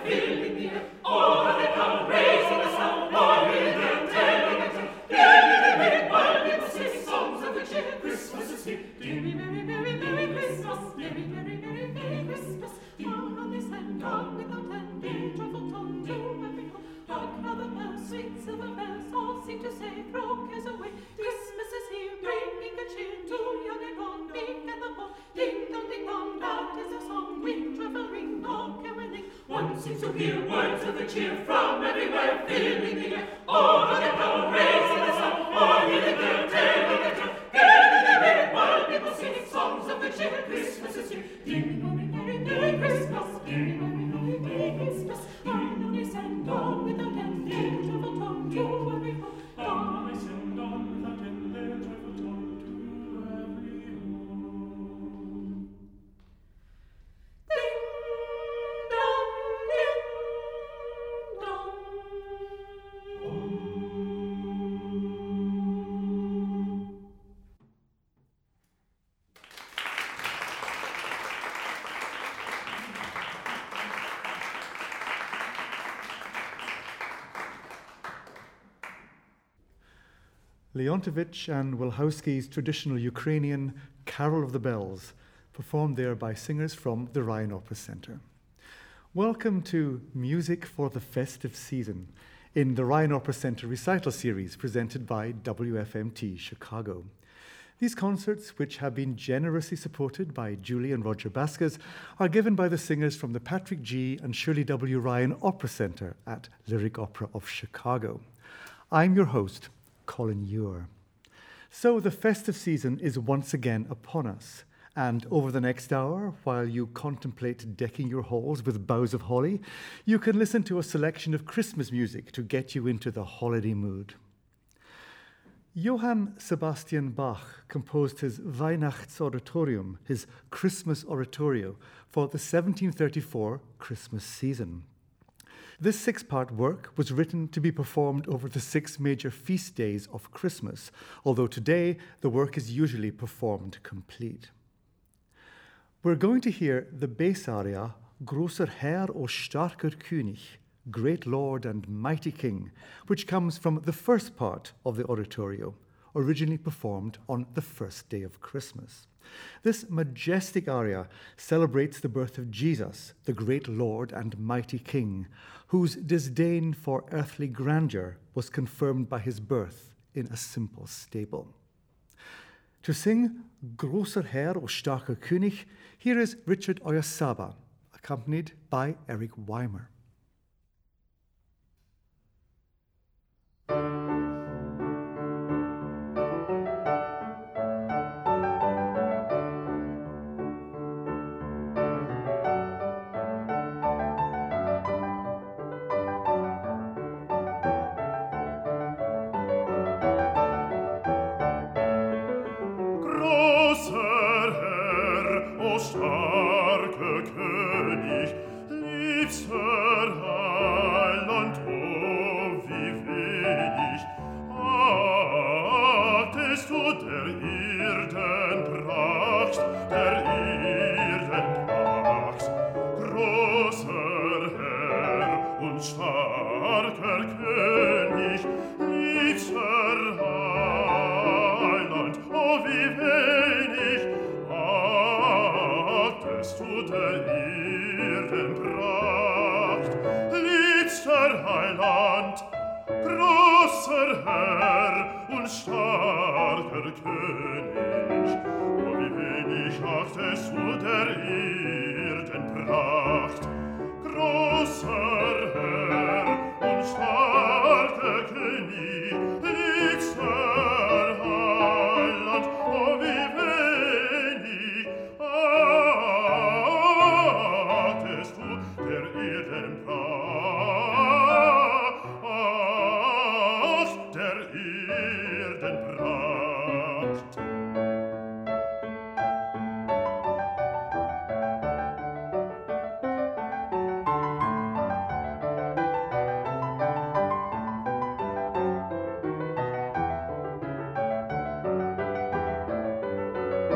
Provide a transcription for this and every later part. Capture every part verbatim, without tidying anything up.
filling the air. Over the town, raising the sound, all in there, telling a tale. Giving the wind, while people sing songs of good cheer. Christmas is here. Merry, merry, merry, merry Christmas. Merry, merry, merry, merry Christmas. Down on this land, down without end, in joyful tone, to every home. Hark how the bells, sweet silver bells, all seem to say, throw cares away. Christmas is here, bringing good cheer to young and old, big and the bold. Ding dong, ding dong, that is a song, with joyful ring, no caroling. One seems to hear words of good cheer from everywhere, filling the air. Over the town, raising the sound, all in there, telling a tale. Giving the wind, while people sing songs of good cheer. Christmas is here. Ding dong, merry, merry Christmas. Ding dong, merry, merry Christmas. Down on his end, on without end, in joyful tone, to every home. Down on his end, on without end, in joyful tone, to every home. Ding dong, ding dong. Leontovich and Wilhowski's traditional Ukrainian Carol of the Bells, performed there by singers from the Rhine Opera Center. Welcome to Music for the Festive Season in the Rhine Opera Center recital series presented by W F M T Chicago. These concerts, which have been generously supported by Julie and Roger Baskas, are given by the singers from the Patrick G. and Shirley W. Ryan Opera Center at Lyric Opera of Chicago. I'm your host, Colin Ewer. So the festive season is once again upon us, and over the next hour, while you contemplate decking your halls with boughs of holly, you can listen to a selection of Christmas music to get you into the holiday mood. Johann Sebastian Bach composed his Weihnachtsoratorium, his Christmas oratorio, for the seventeen thirty-four Christmas season. This six-part work was written to be performed over the six major feast days of Christmas, although today the work is usually performed complete. We're going to hear the bass aria, Großer Herr o starker König, Great Lord and Mighty King, which comes from the first part of the oratorio, originally performed on the first day of Christmas. This majestic aria celebrates the birth of Jesus, the great Lord and mighty King, whose disdain for earthly grandeur was confirmed by his birth in a simple stable. To sing Großer Herr o starker König, here is Richard Oyasaba, accompanied by Eric Weimer.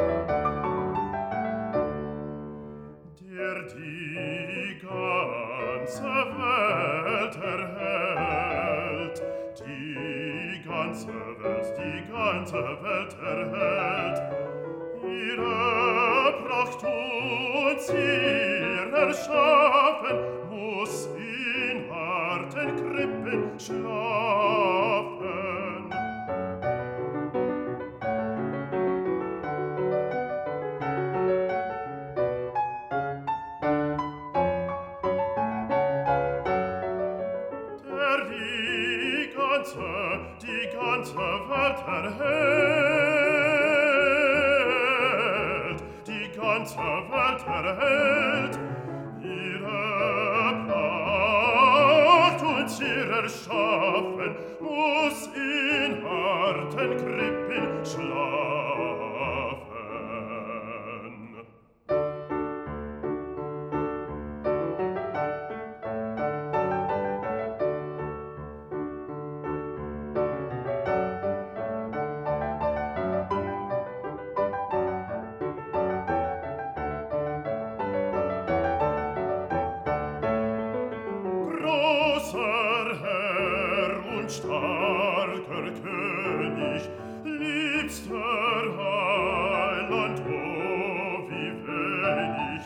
Die Ganze ganze Welt erhält, die ganze Welt, die ganze Welt erhält, ihre Pracht und ihr Erschaffen muss in harten Krippen schlafen. Der die ganze, die ganze Welt erhält, die ganze Welt erhält, ihre Pracht und ihr Erschaffen muss in harten Krippen schlafen. Großer Herr und starker König, liebster Heiland, oh, wie wenig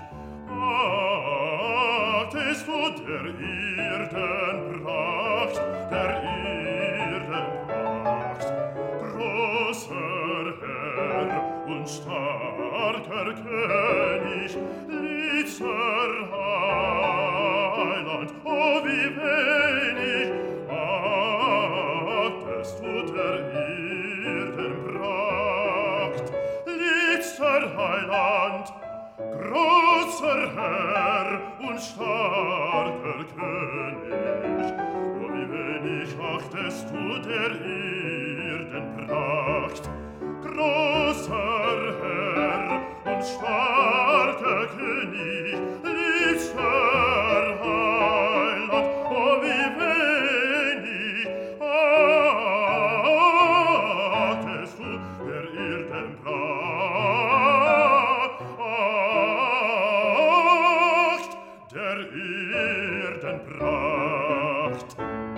achtest du der Erden Pracht, der Erden Pracht. Großer Herr und starker König, liebster Heiland, oh, wie wenig achtest du der Erden Pracht. Liebster Heiland, großer Herr und starker König, oh, wie wenig achtest du der Erden Pracht. Großer Herr und starker König, liebster Heiland, oh, wie wenig achtest du der Erden Pracht, der Erden Pracht.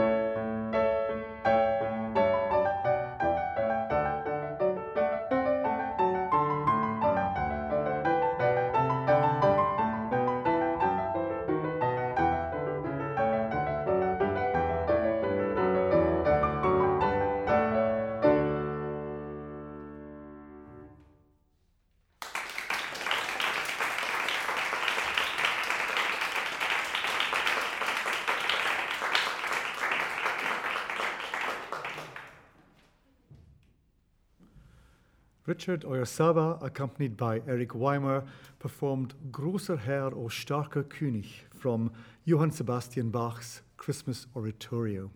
Richard Oyarzaba, accompanied by Eric Weimer, performed Großer Herr, o starker König from Johann Sebastian Bach's Christmas Oratorio.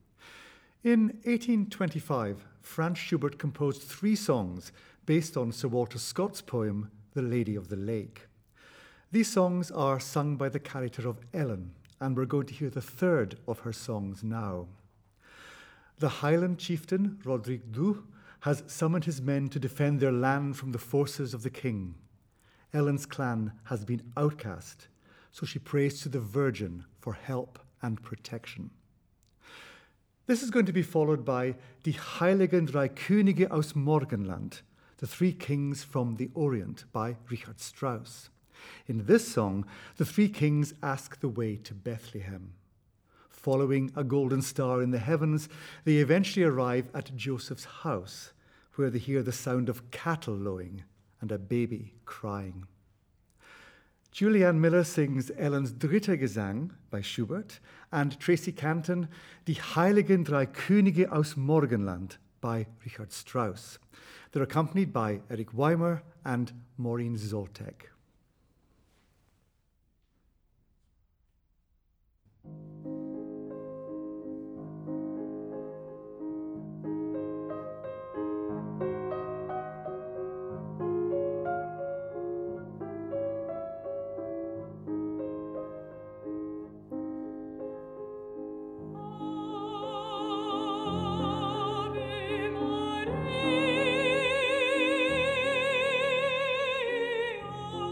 In eighteen twenty-five, Franz Schubert composed three songs based on Sir Walter Scott's poem, The Lady of the Lake. These songs are sung by the character of Ellen, and we're going to hear the third of her songs now. The Highland chieftain, Roderick Dhu, has summoned his men to defend their land from the forces of the king. Ellen's clan has been outcast, so she prays to the Virgin for help and protection. This is going to be followed by Die Heiligen Drei Könige aus Morgenland, the Three Kings from the Orient, by Richard Strauss. In this song, the three kings ask the way to Bethlehem. Following a golden star in the heavens, they eventually arrive at Joseph's house, where they hear the sound of cattle lowing and a baby crying. Julianne Miller sings Ellen's Dritter Gesang by Schubert, and Tracy Canton, Die Heiligen Drei Könige aus Morgenland by Richard Strauss. They're accompanied by Eric Weimer and Maureen Zoltek. Ave Maria.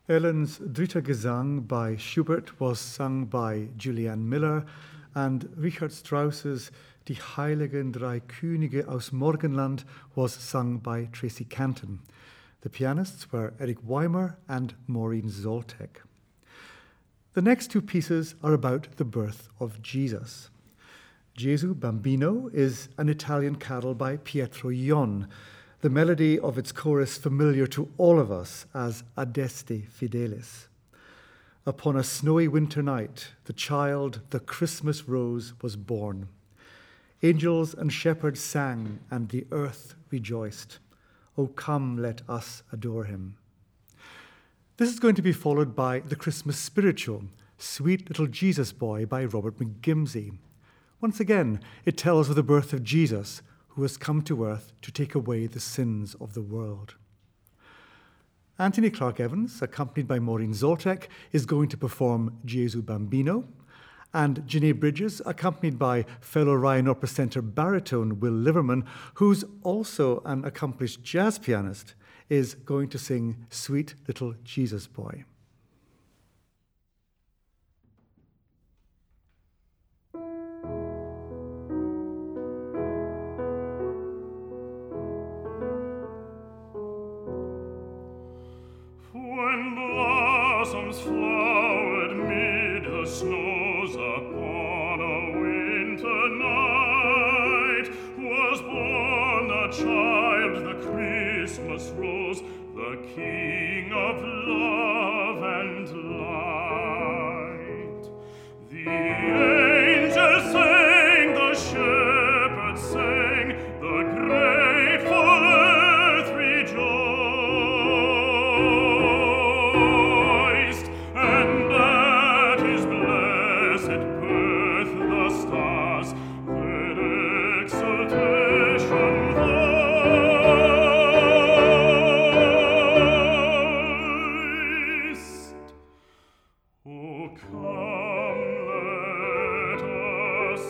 Ellen's Dritter Gesang by Schubert was sung by Julianne Miller, and Richard Strauss's Die Heiligen Drei Könige aus Morgenland was sung by Tracy Canton. The pianists were Eric Weimer and Maureen Zoltek. The next two pieces are about the birth of Jesus. Gesù Bambino is an Italian carol by Pietro Ion, the melody of its chorus familiar to all of us as Adeste Fidelis. Upon a snowy winter night, the child, the Christmas rose, was born. Angels and shepherds sang, and the earth rejoiced. O come, let us adore him. This is going to be followed by the Christmas spiritual, Sweet Little Jesus Boy by Robert McGimsey. Once again, it tells of the birth of Jesus, who has come to earth to take away the sins of the world. Anthony Clark Evans, accompanied by Maureen Zoltek, is going to perform Gesù Bambino, and Janae Bridges, accompanied by fellow Ryan Opera Centre baritone Will Liverman, who's also an accomplished jazz pianist, is going to sing Sweet Little Jesus Boy. When blossoms flowered mid the snows upon a winter night was born the child, the Christmas rose, the King of love and light. The angels sang, the shepherds sang, the grateful earth rejoiced, and at his blessed birth the stars their exultation voiced. O come, let us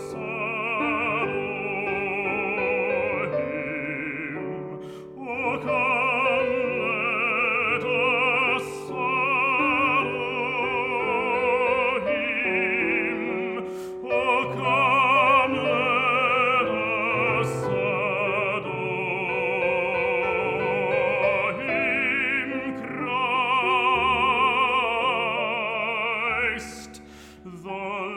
adore him. O come, let us adore him. O come, let us adore him, Christ the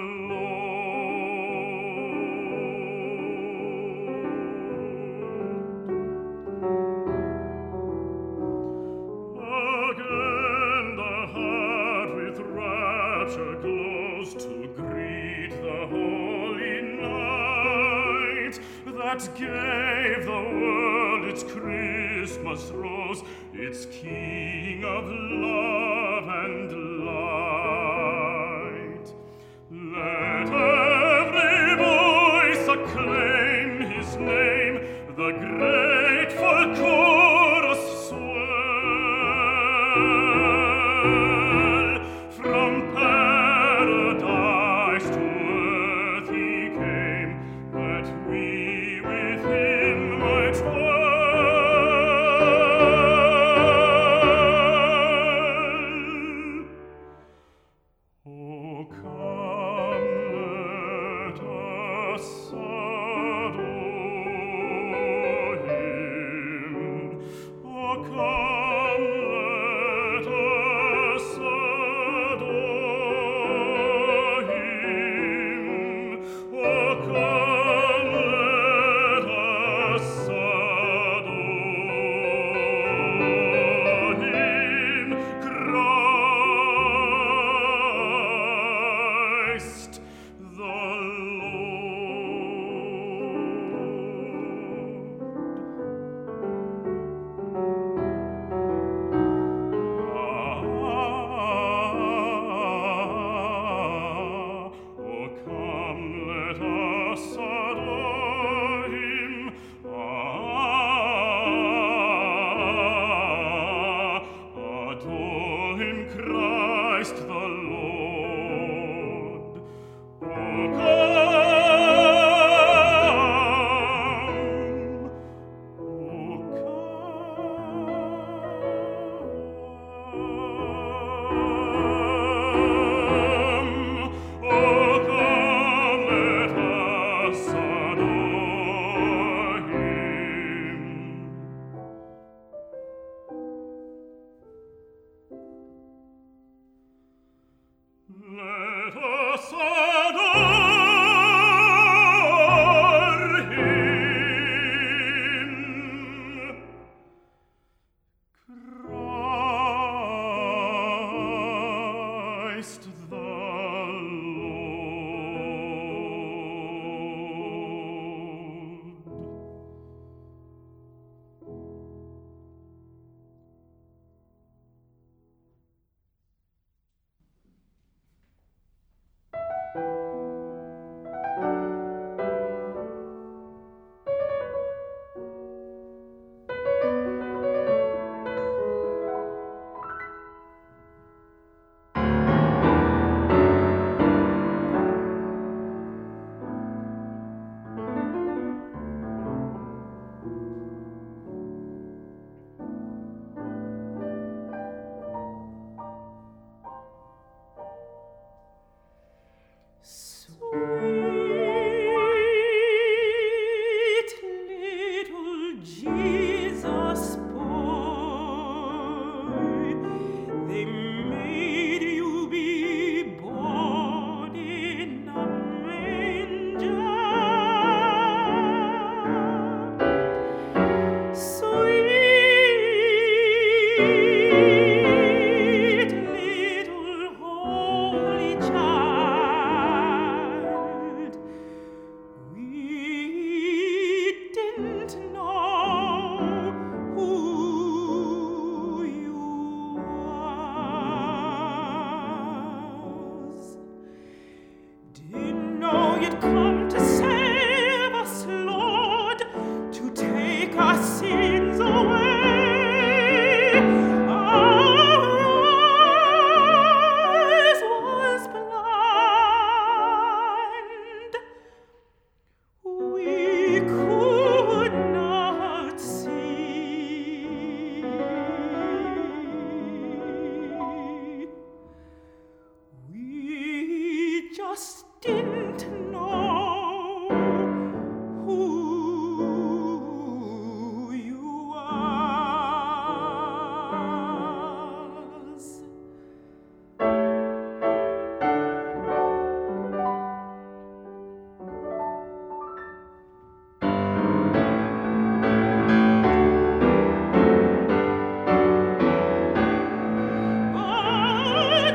Lord. Again the heart with rapture glows to greet the holy night that gave the world its Christmas rose, its King of love and light. Let every voice acclaim his name, the grateful chorus swell. From paradise to earth he came, that we with him might dwell. O come, let us adore him. O come, let us adore him. O come, let us adore him, Christ the Lord. Ah, O come, let us adore him. Ah, adore him, Christ the Lord. O come, O come. Christ the Lord. Sweet little Jesus boy, they made you be born in a manger. Sweet little holy child, we didn't know who you was. Didn't know you'd come to save us, Lord, to take our sins away. Our eyes was blind. We could not see. We just didn't know who you was. But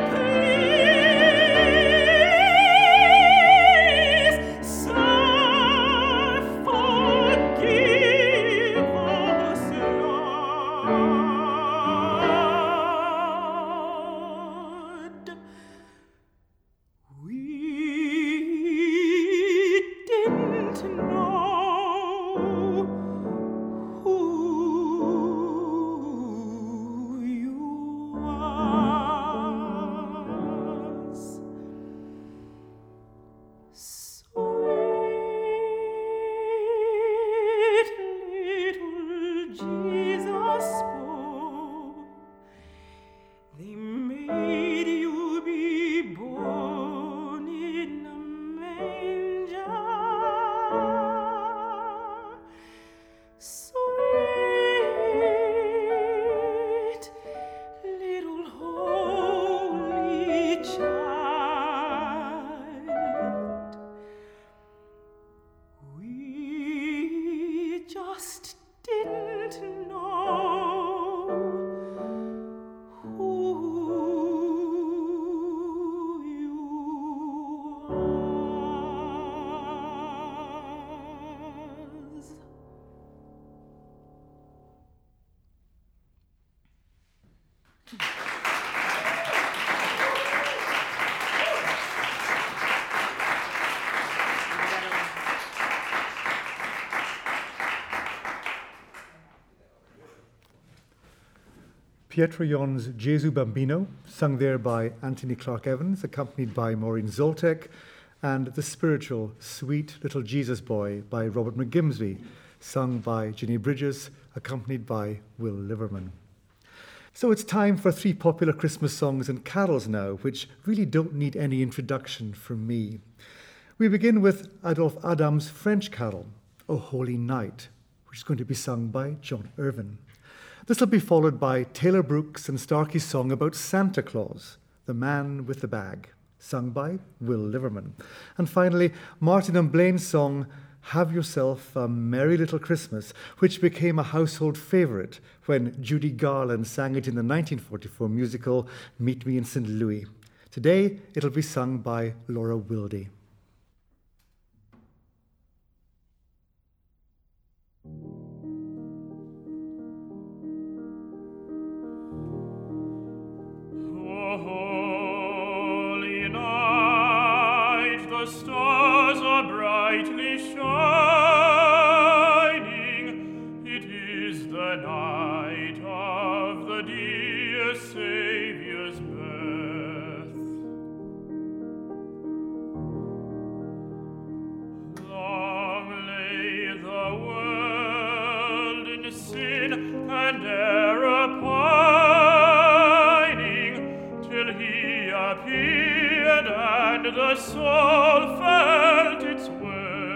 please, sir, forgive us, Lord. We didn't know who you was. Sweet little Jesus boy, they made you be born in a manger. Sweet little holy child, we just didn't know who you was. Pietro Yon's Gesù Bambino, sung there by Anthony Clark Evans, accompanied by Maureen Zoltek, and the spiritual Sweet Little Jesus Boy by Robert McGimsby, sung by Ginny Bridges, accompanied by Will Liverman. So it's time for three popular Christmas songs and carols now, which really don't need any introduction from me. We begin with Adolphe Adam's French carol, O Holy Night, which is going to be sung by John Irvin. This will be followed by Taylor Brooks and Starkey's song about Santa Claus, The Man with the Bag, sung by Will Liverman. And finally, Martin and Blaine's song, Have Yourself a Merry Little Christmas, which became a household favorite when Judy Garland sang it in the nineteen forty-four musical Meet Me in Saint Louis. Today, it'll be sung by Laura Wilde. Holy night, the stars are brightly shining. It is the night of the dear Saviour's birth. Long lay the world in sin and error pining, till he appeared and the soul felt its worth.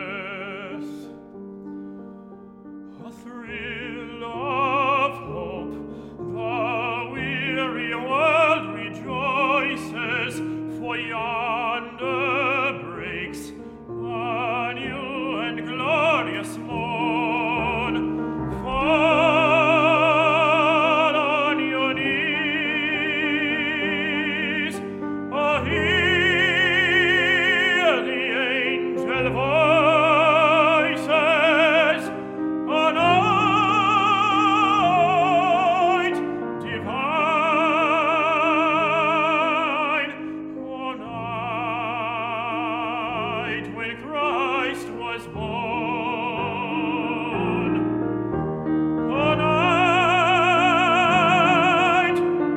A thrill of hope, the weary world rejoices, for yonder breaks a new and glorious morn. Fall on your knees, oh, hear the angel voices, a night divine, oh, night when Christ was born, a night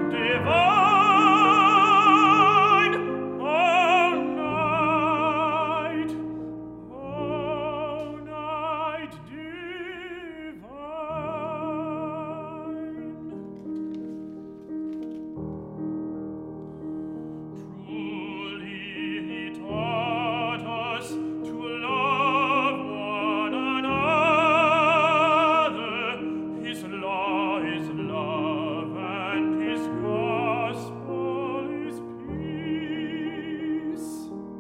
divine, oh, night, oh, night divine. Truly he taught us to love one another. His law is love and his gospel is peace.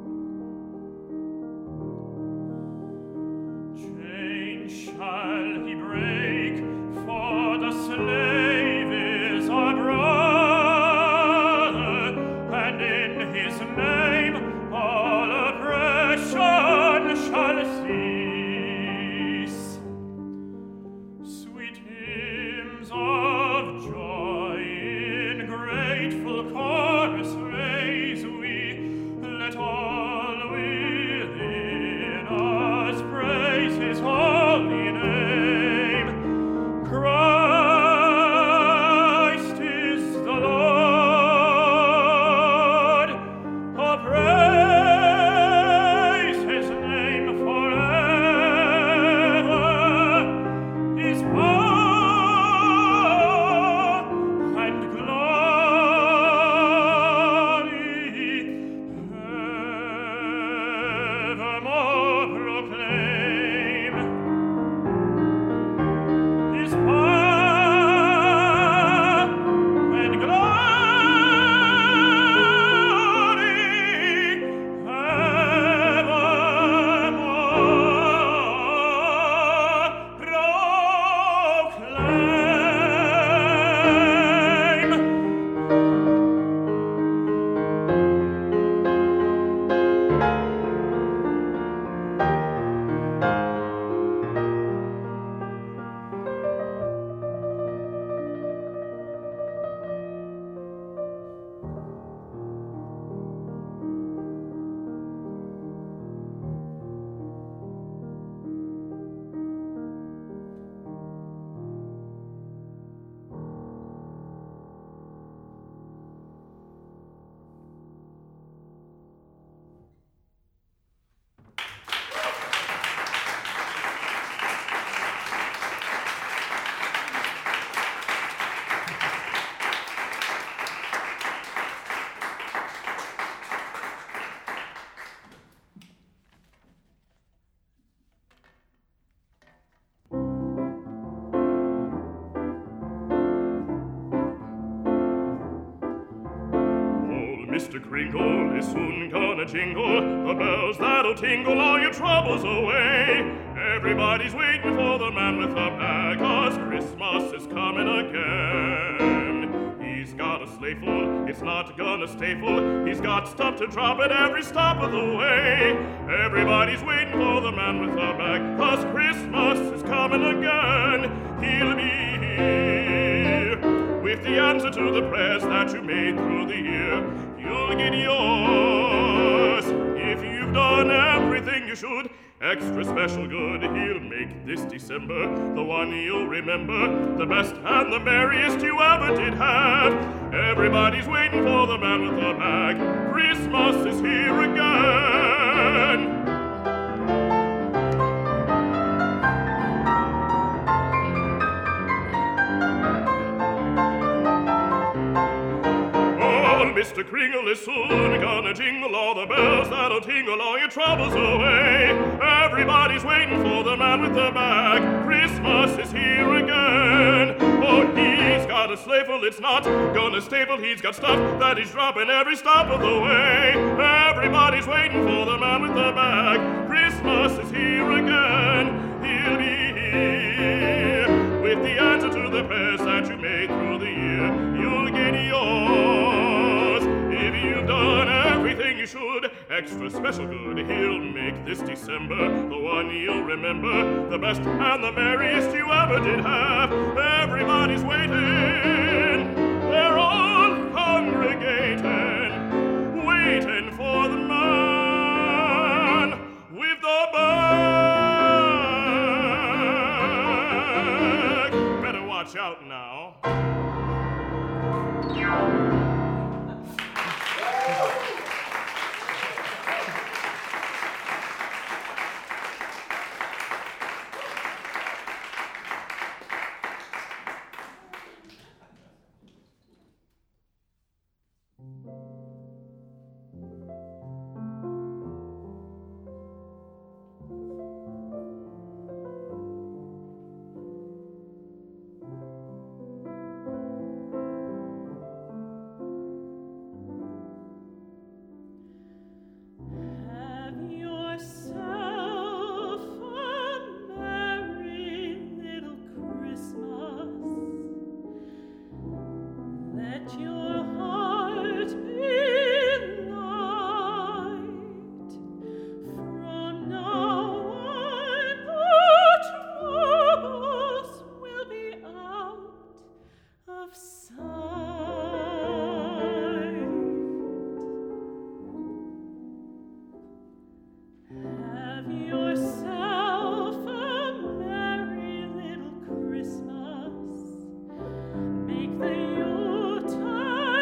Chains shall he break, for the slave is our brother, and in his name all oppression shall cease. Sweet hymns of joy in grateful chorus raise we, let all within us praise his holy name. Christ is the Lord, oh, praise his name forever. His power and glory evermore proclaim. His power and glory evermore proclaim. Mister Crinkle is soon gonna jingle the bells that'll tingle all your troubles away. Everybody's waiting for the man with the bag, 'cause Christmas is coming again. He's got a sleigh full, it's not gonna stay full. He's got stuff to drop at every stop of the way. Everybody's waiting for the man with the bag, 'cause Christmas is coming again. He'll be here with the answer to the prayers that you made through the year. You'll get yours if you've done everything you should. Extra special good he'll make this December, the one you'll remember, the best and the merriest you ever did have. Everybody's waiting for the man with the bag. Christmas is here again. Mister Kringle is soon gonna jingle all the bells that'll tingle all your troubles away. Everybody's waiting for the man with the bag. Christmas is here again. Oh, he's got a sleigh full, it's not gonna stay full. He's got stuff that he's dropping every stop of the way. Everybody's waiting for the man with the bag. Christmas is here again. He'll be here with the answer to the prayers that you made through the year. You'll get yours if you've done everything you should. Extra special good he'll make this December, the one you'll remember, the best and the merriest you ever did have. Everybody's waiting, they're all congregating, waiting for the man with the bag. Better watch out now. Make the Yuletide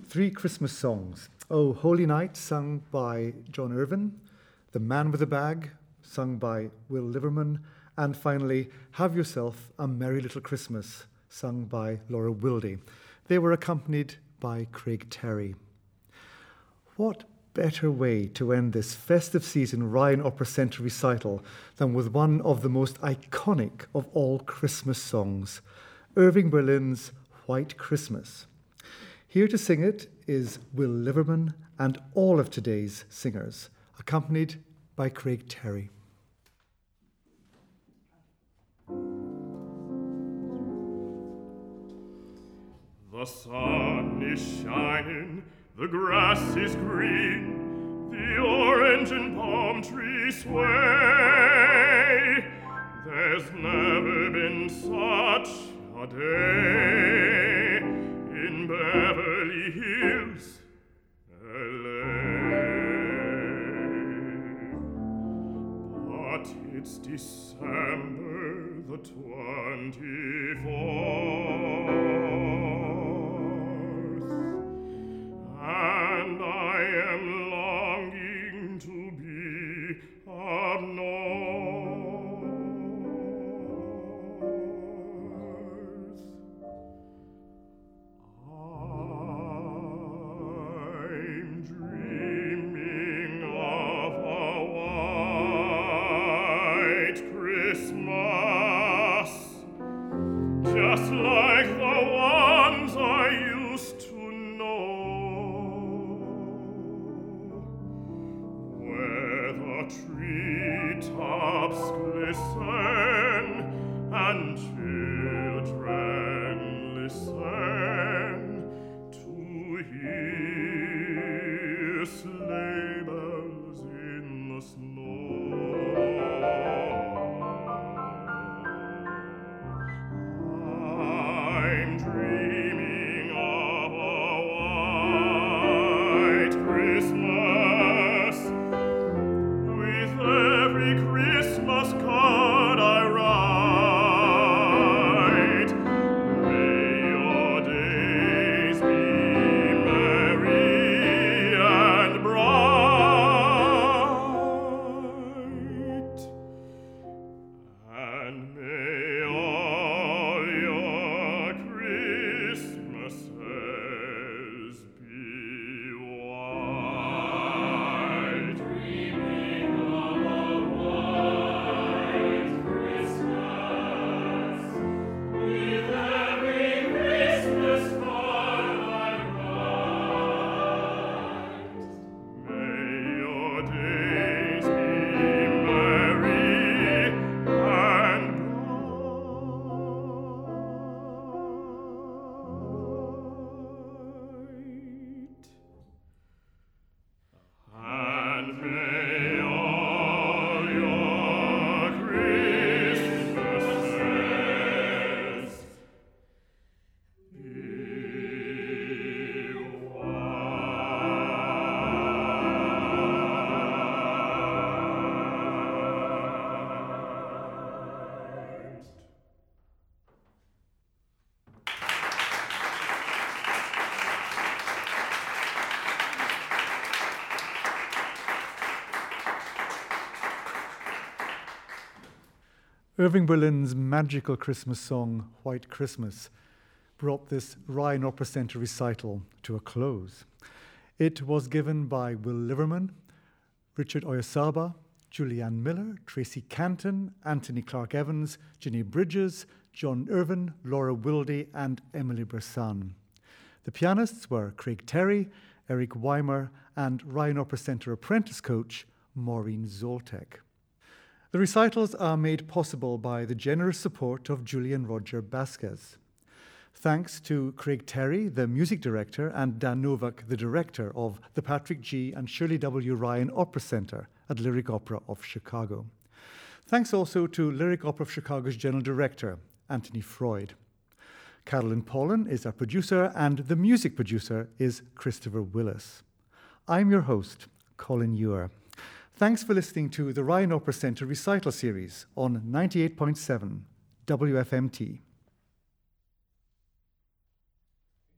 three Christmas songs. Oh, Holy Night, sung by John Irvin, The Man with the Bag, sung by Will Liverman, and finally, Have Yourself a Merry Little Christmas, sung by Laura Wildy. They were accompanied by Craig Terry. What better way to end this festive season Ryan Opera Centre recital than with one of the most iconic of all Christmas songs, Irving Berlin's White Christmas. Here to sing it is Will Liverman and all of today's singers, accompanied by Craig Terry. The sun is shining, the grass is green, the orange and palm trees sway. There's never been such a day in Beverly Hills, L A. But it's December the twenty-fourth. And I am longing to be up north. I'm dreaming of a white Christmas, just like the ones I used to treetops glisten and children listen to hear sleigh bells in the snow. I'm dreaming of a white Christmas. Every Christmas card I write, may your days be merry and bright, and may all your Christmases be white. Dreaming of a white Christmas, with every Christmas card I write. May your days be merry and bright, and may all your Christmases be white. Irving Berlin's magical Christmas song, White Christmas, brought this Ryan Opera Centre recital to a close. It was given by Will Liverman, Richard Oyasaba, Julianne Miller, Tracy Canton, Anthony Clark Evans, Ginny Bridges, John Irvin, Laura Wildy, and Emily Bressan. The pianists were Craig Terry, Eric Weimer, and Ryan Opera Centre apprentice coach Maureen Zoltek. The recitals are made possible by the generous support of Julian Roger Basquez. Thanks to Craig Terry, the music director, and Dan Novak, the director of the Patrick G. and Shirley W. Ryan Opera Centre at Lyric Opera of Chicago. Thanks also to Lyric Opera of Chicago's general director, Anthony Freud. Carolyn Paulin is our producer, and the music producer is Christopher Willis. I'm your host, Colin Ewer. Thanks for listening to the Ryan Opera Centre recital series on ninety-eight point seven W F M T.